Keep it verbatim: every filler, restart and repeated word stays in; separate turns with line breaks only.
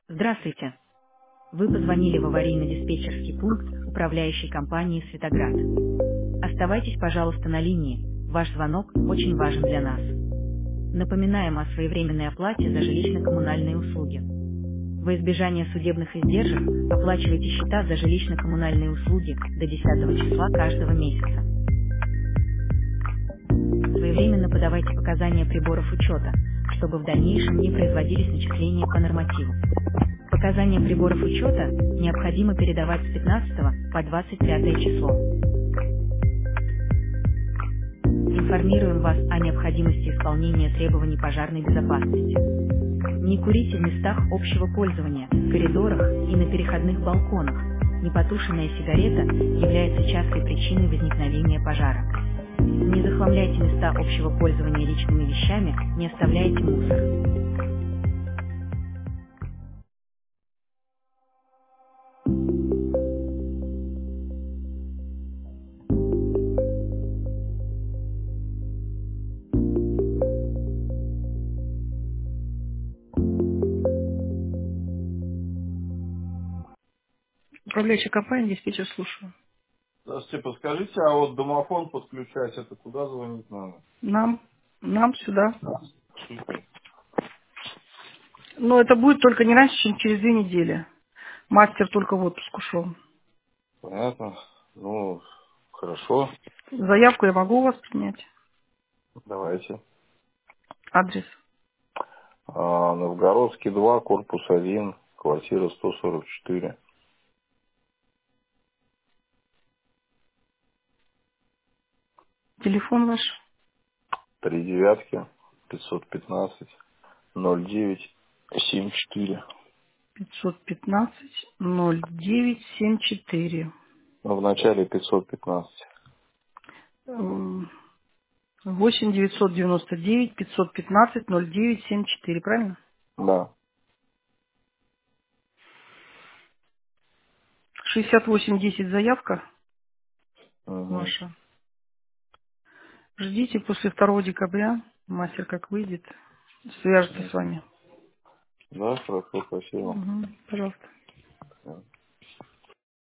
Здравствуйте. Вы позвонили в аварийно-диспетчерский пункт управляющей компании «Светоград». Оставайтесь, пожалуйста, на линии. Ваш звонок очень важен для нас. Напоминаем о своевременной оплате за жилищно-коммунальные услуги. Во избежание судебных издержек оплачивайте счета за жилищно-коммунальные услуги до десятого числа каждого месяца. Своевременно подавайте показания приборов учета, чтобы в дальнейшем не производились начисления по нормативу. Показания приборов учета необходимо передавать с пятнадцатого по двадцать пятое число. Информируем вас о необходимости исполнения требований пожарной безопасности. Не курите в местах общего пользования, в коридорах и на переходных балконах. Непотушенная сигарета является частой причиной возникновения пожара. Не захламляйте места общего пользования личными вещами, не оставляйте мусор. Управляющая компания, диспетчер, слушаю.
Здравствуйте, подскажите, а вот домофон подключать, это куда звонить надо?
Нам, нам сюда.
Супер.
Но это будет только не раньше, чем через две недели. Мастер только в отпуск ушел.
Понятно. Ну, хорошо.
Заявку я могу у вас принять.
Давайте.
Адрес.
А, Новгородский два, корпус один, квартира сто сорок четыре.
Телефон ваш.
Три девятки, пятьсот пятнадцать, ноль девять, семь четыре.
пятьсот пятнадцать ноль девять семь четыре.
Ну, в начале пятьсот пятнадцать.
восемь девятьсот девяносто девять пятьсот пятнадцать ноль девять семь четыре, правильно?
Да.
шестьдесят восемь десять заявка
Угу.
ваша. Ждите после второго декабря. Мастер как выйдет, свяжется с вами.
Да, хорошо, спасибо.
Угу, пожалуйста.